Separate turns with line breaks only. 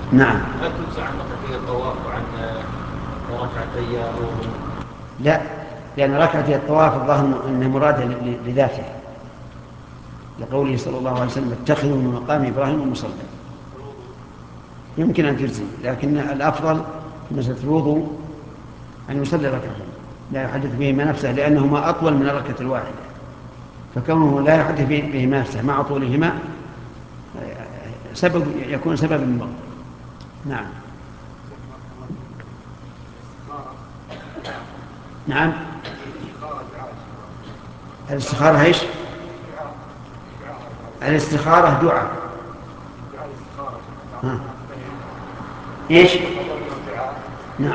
نعم.
هل تجزع عن ركعتي الطواف وعن ركعتي الوضوء؟
لا، لأن ركعتي الطواف الظاهر أنها مرادة لذاته، لقوله صلى الله عليه وسلم اتخذوا من مقام إبراهيم مصلى. يمكن أن تجزي، لكن الأفضل مسألة الوضوء أن يصلي ركعتين لا يحدث بهما نفسه، لأنهما أطول من الركعة الواحدة، فكونه لا يحدث بهما نفسه مع طولهما يكون سببا من بطل. نعم. نعم. الاستخارة ايش؟ الاستخارة دعاء. ايش؟